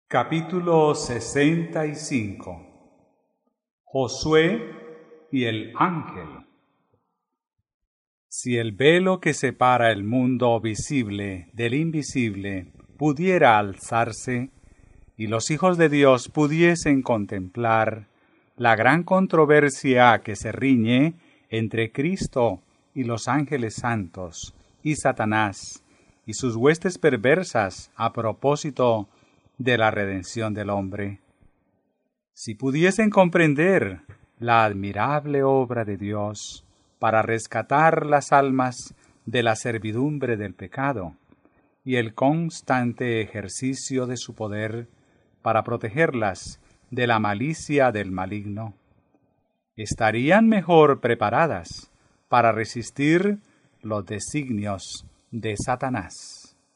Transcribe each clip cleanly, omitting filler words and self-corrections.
Capítulo 65. Josué y el ángel. Si el velo que separa el mundo visible del invisible pudiera alzarse, y los hijos de Dios pudiesen contemplar la gran controversia que se riñe entre Cristo y los ángeles santos, y Satanás, y sus huestes perversas a propósito de la redención del hombre. Si pudiesen comprender la admirable obra de Dios para rescatar las almas de la servidumbre del pecado y el constante ejercicio de su poder para protegerlas de la malicia del maligno, estarían mejor preparadas para resistir los designios de Satanás.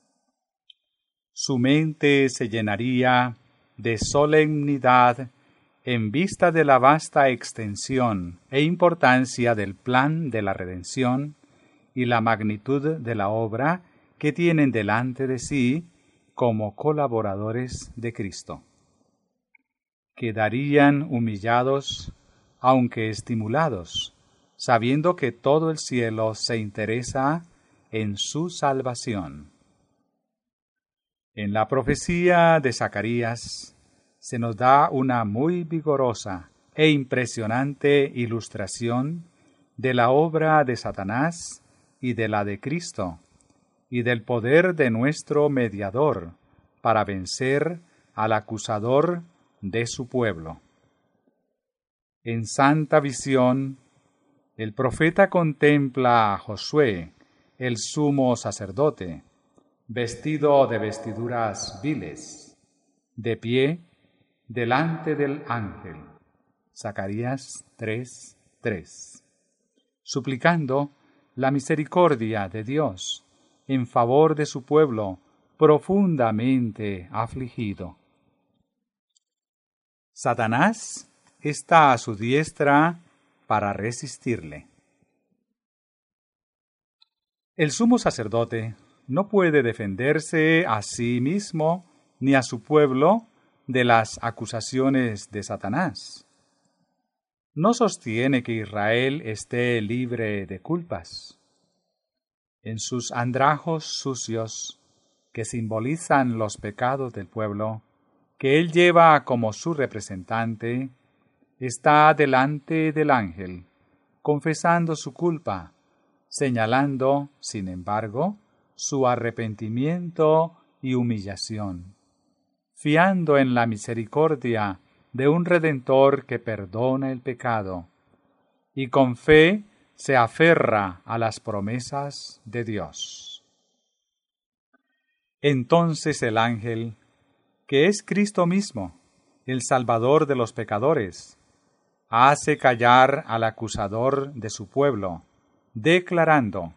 Su mente se llenaría de solemnidad en vista de la vasta extensión e importancia del plan de la redención y la magnitud de la obra que tienen delante de sí como colaboradores de Cristo. Quedarían humillados, aunque estimulados, sabiendo que todo el cielo se interesa en su salvación. En la profecía de Zacarías se nos da una muy vigorosa e impresionante ilustración de la obra de Satanás y de la de Cristo, y del poder de nuestro mediador para vencer al acusador de su pueblo. En santa visión, el profeta contempla a Josué, el sumo sacerdote, vestido de vestiduras viles, de pie delante del ángel. Zacarías 3:3. Suplicando la misericordia de Dios en favor de su pueblo profundamente afligido. Satanás está a su diestra para resistirle. El sumo sacerdote no puede defenderse a sí mismo ni a su pueblo de las acusaciones de Satanás. No sostiene que Israel esté libre de culpas. En sus andrajos sucios, que simbolizan los pecados del pueblo, que él lleva como su representante, está delante del ángel, confesando su culpa, señalando, sin embargo, su arrepentimiento y humillación, fiando en la misericordia de un Redentor que perdona el pecado, y con fe se aferra a las promesas de Dios. Entonces el ángel, que es Cristo mismo, el Salvador de los pecadores, hace callar al acusador de su pueblo, declarando: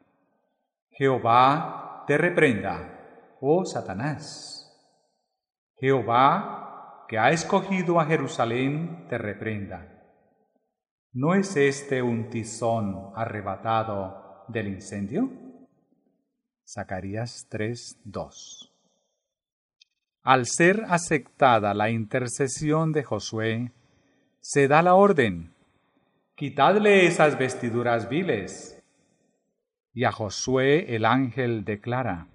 Jehová te reprenda, oh Satanás. Jehová, que ha escogido a Jerusalén, te reprenda. ¿No es este un tizón arrebatado del incendio? Zacarías 3:2. Al ser aceptada la intercesión de Josué, se da la orden: quitadle esas vestiduras viles. Y a Josué el ángel declara: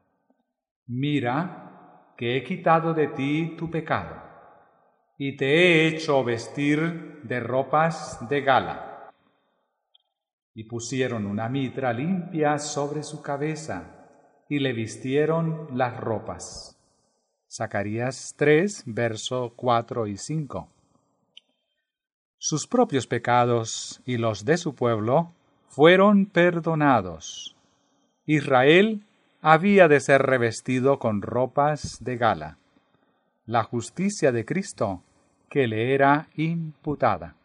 mira que he quitado de ti tu pecado, y te he hecho vestir de ropas de gala. Y pusieron una mitra limpia sobre su cabeza, y le vistieron las ropas. Zacarías 3, verso 4 y 5. Sus propios pecados y los de su pueblo fueron perdonados. Israel había de ser revestido con ropas de gala, la justicia de Cristo que le era imputada.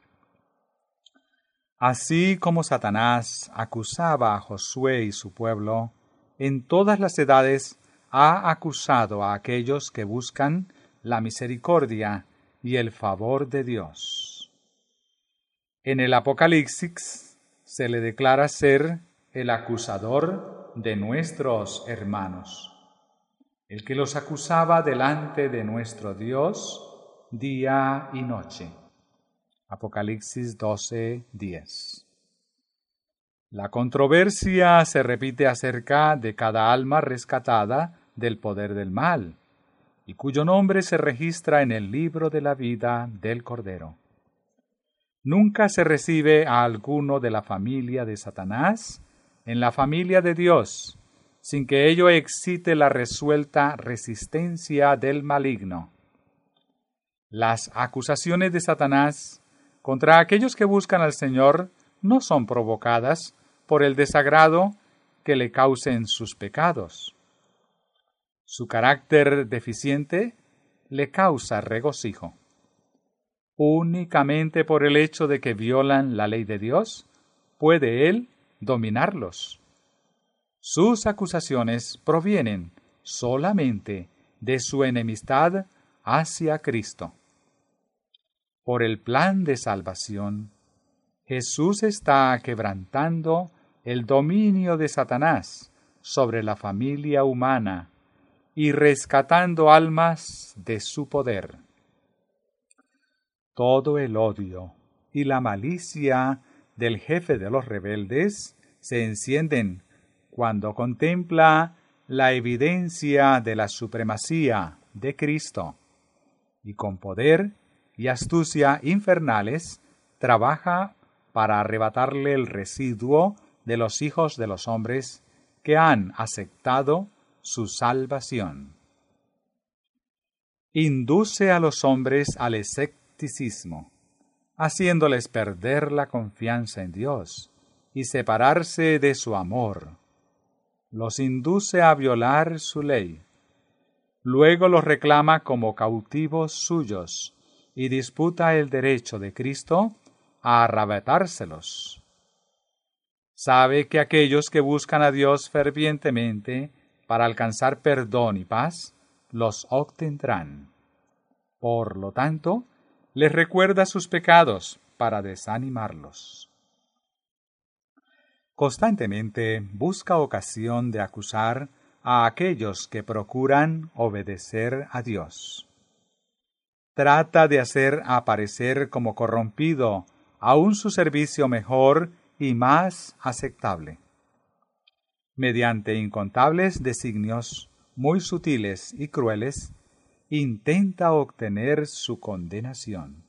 Así como Satanás acusaba a Josué y su pueblo, en todas las edades ha acusado a aquellos que buscan la misericordia y el favor de Dios. En el Apocalipsis se le declara ser el acusador de nuestros hermanos. el que los acusaba delante de nuestro Dios día y noche. Apocalipsis 12:10. La controversia se repite acerca de cada alma rescatada del poder del mal, y cuyo nombre se registra en el libro de la vida del Cordero. Nunca se recibe a alguno de la familia de Satanás en la familia de Dios, sin que ello excite la resuelta resistencia del maligno. Las acusaciones de Satanás contra aquellos que buscan al Señor no son provocadas por el desagrado que le causen sus pecados. Su carácter deficiente le causa regocijo. Únicamente por el hecho de que violan la ley de Dios, puede él dominarlos. Sus acusaciones provienen solamente de su enemistad hacia Cristo. Por el plan de salvación, Jesús está quebrantando el dominio de Satanás sobre la familia humana y rescatando almas de su poder. Todo el odio y la malicia del jefe de los rebeldes se encienden cuando contempla la evidencia de la supremacía de Cristo y con poder y astucia infernales trabaja para arrebatarle el residuo de los hijos de los hombres que han aceptado su salvación. Induce a los hombres al escepticismo, haciéndoles perder la confianza en Dios y separarse de su amor. Los induce a violar su ley. Luego los reclama como cautivos suyos y disputa el derecho de Cristo a arrebatárselos. Sabe que aquellos que buscan a Dios fervientemente para alcanzar perdón y paz, los obtendrán. Por lo tanto, les recuerda sus pecados para desanimarlos. Constantemente busca ocasión de acusar a aquellos que procuran obedecer a Dios. Trata de hacer aparecer como corrompido aún su servicio mejor y más aceptable. Mediante incontables designios muy sutiles y crueles, intenta obtener su condenación.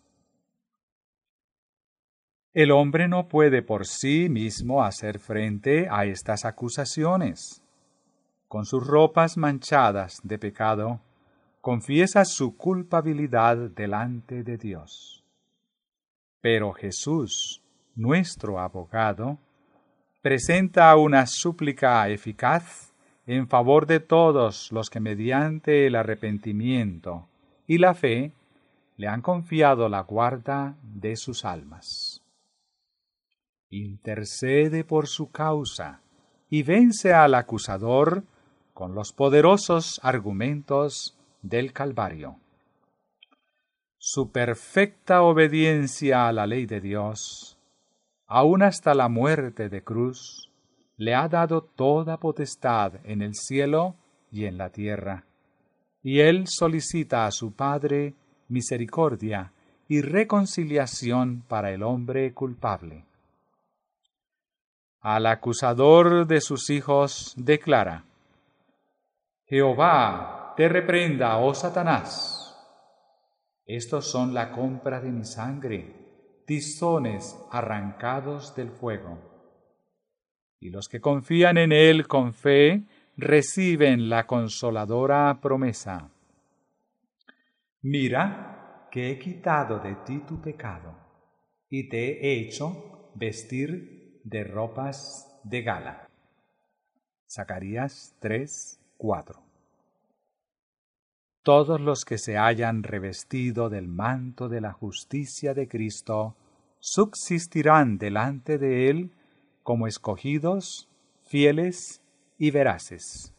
El hombre no puede por sí mismo hacer frente a estas acusaciones. Con sus ropas manchadas de pecado, confiesa su culpabilidad delante de Dios. Pero Jesús, nuestro abogado, presenta una súplica eficaz en favor de todos los que mediante el arrepentimiento y la fe le han confiado la guarda de sus almas. Intercede por su causa y vence al acusador con los poderosos argumentos del Calvario. Su perfecta obediencia a la ley de Dios, aun hasta la muerte de cruz, le ha dado toda potestad en el cielo y en la tierra, y él solicita a su Padre misericordia y reconciliación para el hombre culpable. Al acusador de sus hijos declara: Jehová te reprenda, oh Satanás. Estos son la compra de mi sangre, tizones arrancados del fuego. Y los que confían en él con fe reciben la consoladora promesa: Mira que he quitado de ti tu pecado y te he hecho vestir de ropas de gala. Zacarías 3:4. Todos los que se hayan revestido del manto de la justicia de Cristo subsistirán delante de él como escogidos, fieles y veraces.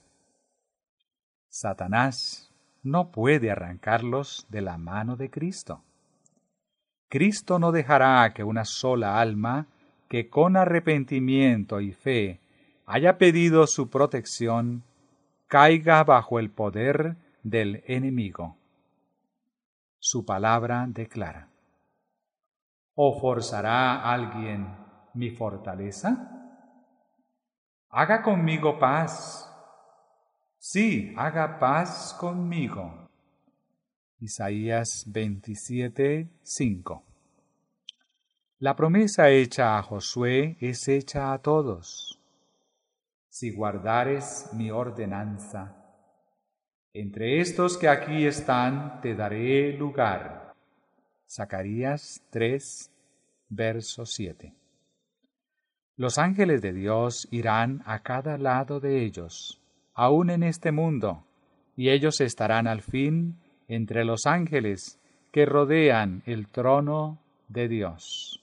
Satanás no puede arrancarlos de la mano de Cristo. Cristo no dejará que una sola alma que con arrepentimiento y fe haya pedido su protección caiga bajo el poder del enemigo. Su palabra declara: ¿O forzará alguien mi fortaleza? Haga conmigo paz. Sí, haga paz conmigo. Isaías 27:5. La promesa hecha a Josué es hecha a todos. Si guardares mi ordenanza, entre estos que aquí están te daré lugar. Zacarías 3, verso 7. Los ángeles de Dios irán a cada lado de ellos, aún en este mundo, y ellos estarán al fin entre los ángeles que rodean el trono de Dios.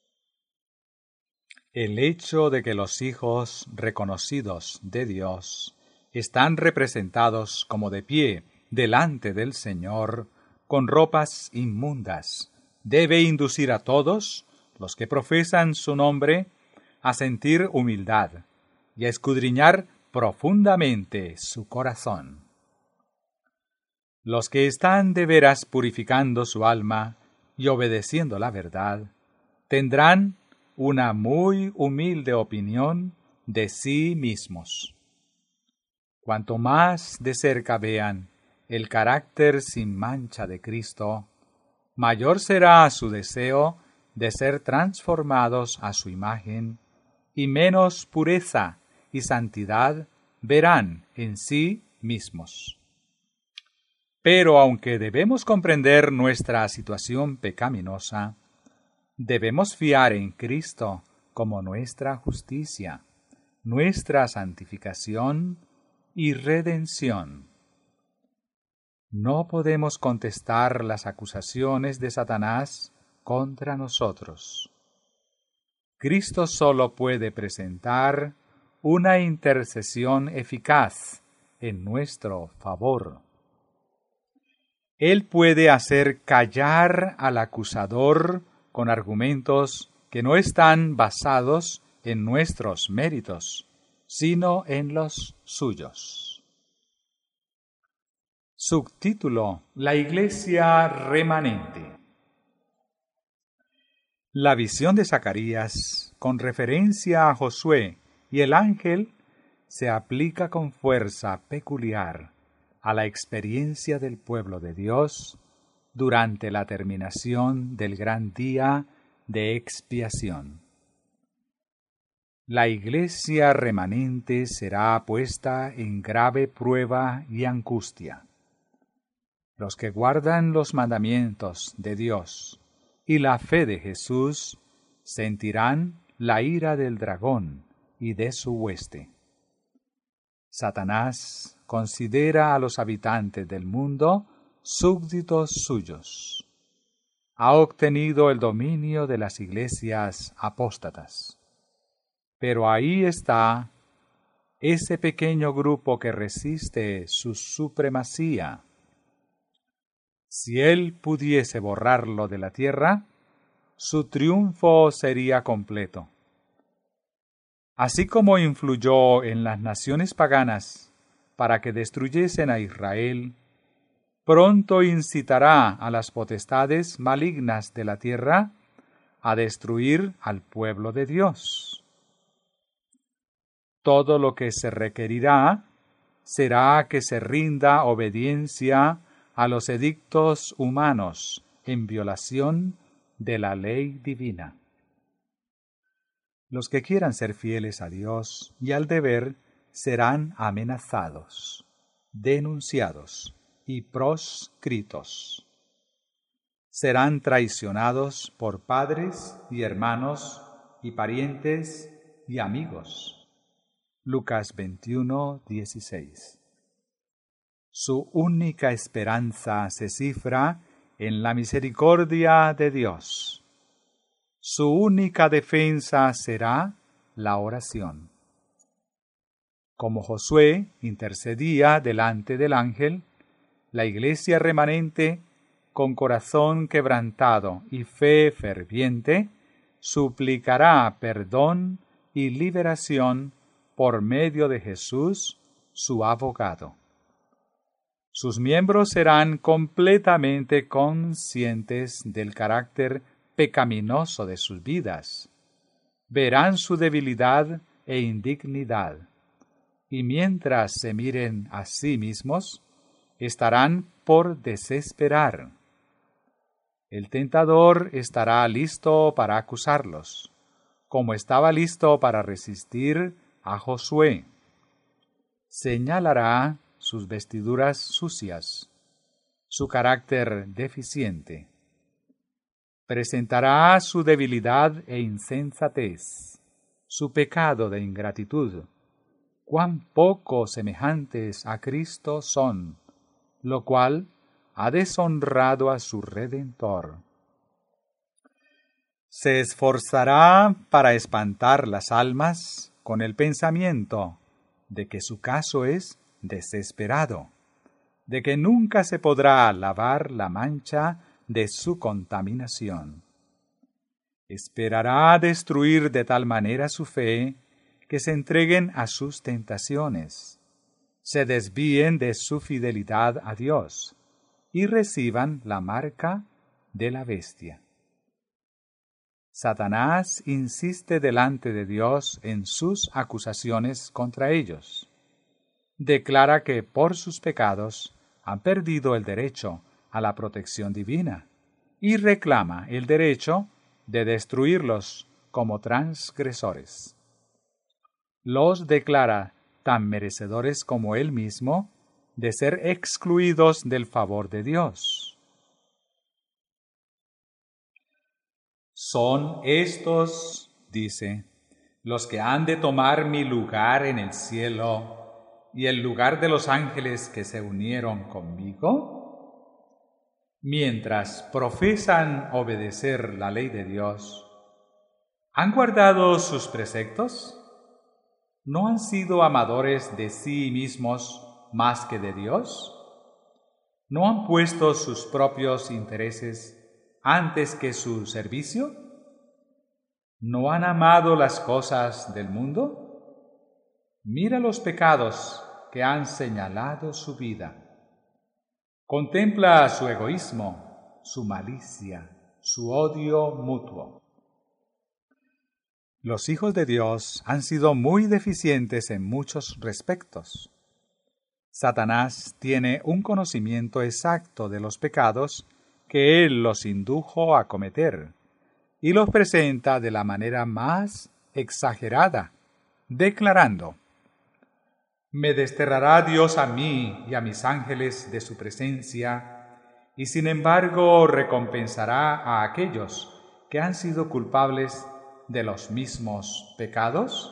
El hecho de que los hijos reconocidos de Dios están representados como de pie delante del Señor con ropas inmundas debe inducir a todos los que profesan su nombre a sentir humildad y a escudriñar profundamente su corazón. Los que están de veras purificando su alma y obedeciendo la verdad tendrán una muy humilde opinión de sí mismos. Cuanto más de cerca vean el carácter sin mancha de Cristo, mayor será su deseo de ser transformados a su imagen, y menos pureza y santidad verán en sí mismos. Pero aunque debemos comprender nuestra situación pecaminosa, debemos fiar en Cristo como nuestra justicia, nuestra santificación y redención. No podemos contestar las acusaciones de Satanás contra nosotros. Cristo solo puede presentar una intercesión eficaz en nuestro favor. Él puede hacer callar al acusador con argumentos que no están basados en nuestros méritos, sino en los suyos. Subtítulo: La Iglesia remanente. La visión de Zacarías, con referencia a Josué y el ángel, se aplica con fuerza peculiar a la experiencia del pueblo de Dios durante la terminación del gran día de expiación. La Iglesia remanente será puesta en grave prueba y angustia. Los que guardan los mandamientos de Dios y la fe de Jesús sentirán la ira del dragón y de su hueste. Satanás considera a los habitantes del mundo súbditos suyos. Ha obtenido el dominio de las iglesias apóstatas. Pero ahí está ese pequeño grupo que resiste su supremacía. Si él pudiese borrarlo de la tierra, su triunfo sería completo. Así como influyó en las naciones paganas para que destruyesen a Israel, pronto incitará a las potestades malignas de la tierra a destruir al pueblo de Dios. Todo lo que se requerirá será que se rinda obediencia a los edictos humanos en violación de la ley divina. Los que quieran ser fieles a Dios y al deber serán amenazados, denunciados y proscritos. Serán traicionados por padres y hermanos y parientes y amigos. Lucas 21:16. Su única esperanza se cifra en la misericordia de Dios. Su única defensa será la oración. Como Josué intercedía delante del ángel, la Iglesia remanente, con corazón quebrantado y fe ferviente, suplicará perdón y liberación por medio de Jesús, su abogado. Sus miembros serán completamente conscientes del carácter pecaminoso de sus vidas. Verán su debilidad e indignidad, y mientras se miren a sí mismos, estarán por desesperar. El tentador estará listo para acusarlos, como estaba listo para resistir a Josué. Señalará sus vestiduras sucias, su carácter deficiente. Presentará su debilidad e insensatez, su pecado de ingratitud. Cuán poco semejantes a Cristo son, lo cual ha deshonrado a su Redentor. Se esforzará para espantar las almas con el pensamiento de que su caso es desesperado, de que nunca se podrá lavar la mancha de su contaminación. Esperará destruir de tal manera su fe que se entreguen a sus tentaciones, se desvíen de su fidelidad a Dios y reciban la marca de la bestia. Satanás insiste delante de Dios en sus acusaciones contra ellos. Declara que por sus pecados han perdido el derecho a la protección divina y reclama el derecho de destruirlos como transgresores. Los declara tan merecedores como él mismo de ser excluidos del favor de Dios. Son estos, dice, los que han de tomar mi lugar en el cielo y el lugar de los ángeles que se unieron conmigo. Mientras profesan obedecer la ley de Dios, ¿han guardado sus preceptos? ¿No han sido amadores de sí mismos más que de Dios? ¿No han puesto sus propios intereses antes que su servicio? ¿No han amado las cosas del mundo? Mira los pecados que han señalado su vida. Contempla su egoísmo, su malicia, su odio mutuo. Los hijos de Dios han sido muy deficientes en muchos respectos. Satanás tiene un conocimiento exacto de los pecados que él los indujo a cometer, y los presenta de la manera más exagerada, declarando: «Me desterrará Dios a mí y a mis ángeles de su presencia, y sin embargo recompensará a aquellos que han sido culpables de los mismos pecados».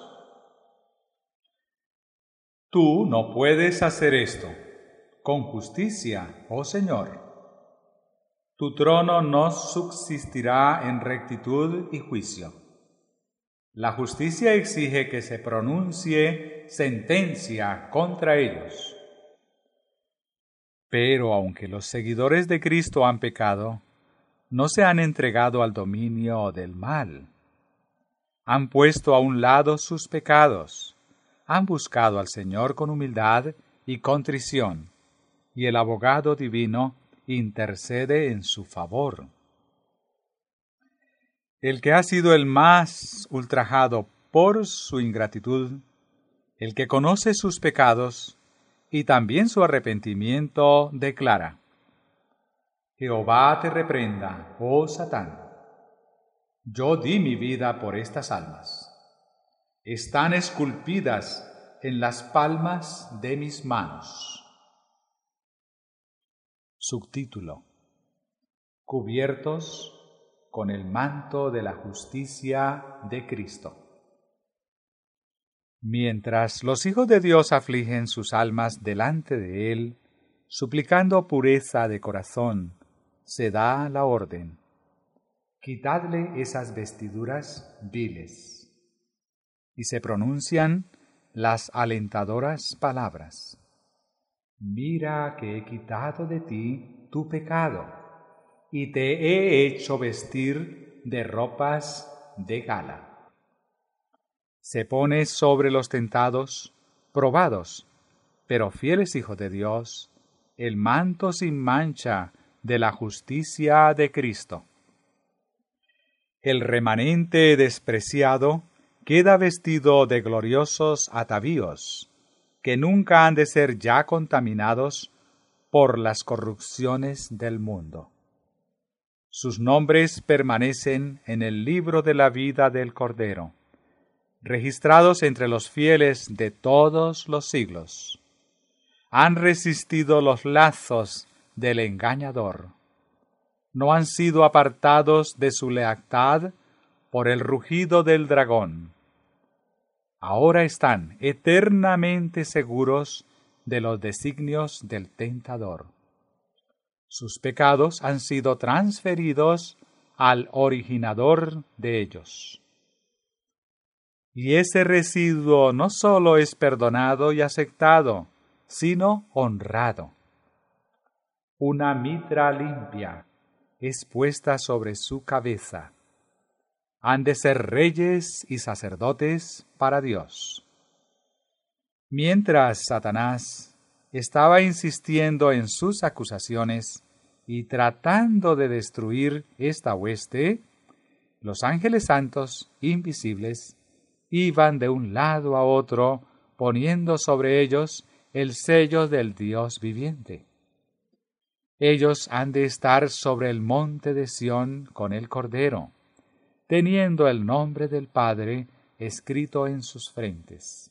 Tú no puedes hacer esto con justicia, oh Señor. Tu trono no subsistirá en rectitud y juicio. La justicia exige que se pronuncie sentencia contra ellos. Pero aunque los seguidores de Cristo han pecado, no se han entregado al dominio del mal. Han puesto a un lado sus pecados, han buscado al Señor con humildad y contrición, y el abogado divino intercede en su favor. El que ha sido el más ultrajado por su ingratitud, el que conoce sus pecados y también su arrepentimiento, declara: «Jehová te reprenda, oh Satán. Yo di mi vida por estas almas. Están esculpidas en las palmas de mis manos». Subtítulo: Cubiertos con el manto de la justicia de Cristo. Mientras los hijos de Dios afligen sus almas delante de Él, suplicando pureza de corazón, se da la orden: «Quitadle esas vestiduras viles». Y se pronuncian las alentadoras palabras: «Mira que he quitado de ti tu pecado, y te he hecho vestir de ropas de gala». Se pone sobre los tentados, probados, pero fieles hijos de Dios, el manto sin mancha de la justicia de Cristo. El remanente despreciado queda vestido de gloriosos atavíos, que nunca han de ser ya contaminados por las corrupciones del mundo. Sus nombres permanecen en el libro de la vida del Cordero, registrados entre los fieles de todos los siglos. Han resistido los lazos del engañador. No han sido apartados de su lealtad por el rugido del dragón. Ahora están eternamente seguros de los designios del tentador. Sus pecados han sido transferidos al originador de ellos. Y ese residuo no solo es perdonado y aceptado, sino honrado. Una mitra limpia es puesta sobre su cabeza. Han de ser reyes y sacerdotes para Dios. Mientras Satanás estaba insistiendo en sus acusaciones y tratando de destruir esta hueste, los ángeles santos invisibles iban de un lado a otro poniendo sobre ellos el sello del Dios viviente. Ellos han de estar sobre el monte de Sión con el Cordero, teniendo el nombre del Padre escrito en sus frentes.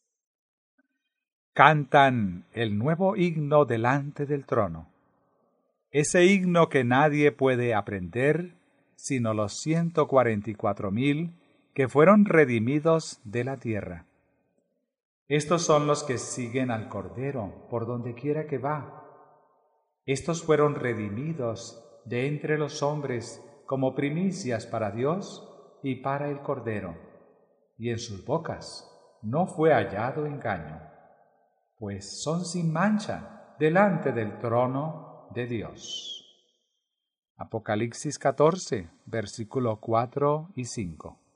Cantan el nuevo himno delante del trono, ese himno que nadie puede aprender sino los 144,000 que fueron redimidos de la tierra. Estos son los que siguen al Cordero por donde quiera que va. Estos fueron redimidos de entre los hombres como primicias para Dios y para el Cordero, y en sus bocas no fue hallado engaño, pues son sin mancha delante del trono de Dios. Apocalipsis 14, versículo 4 y 5.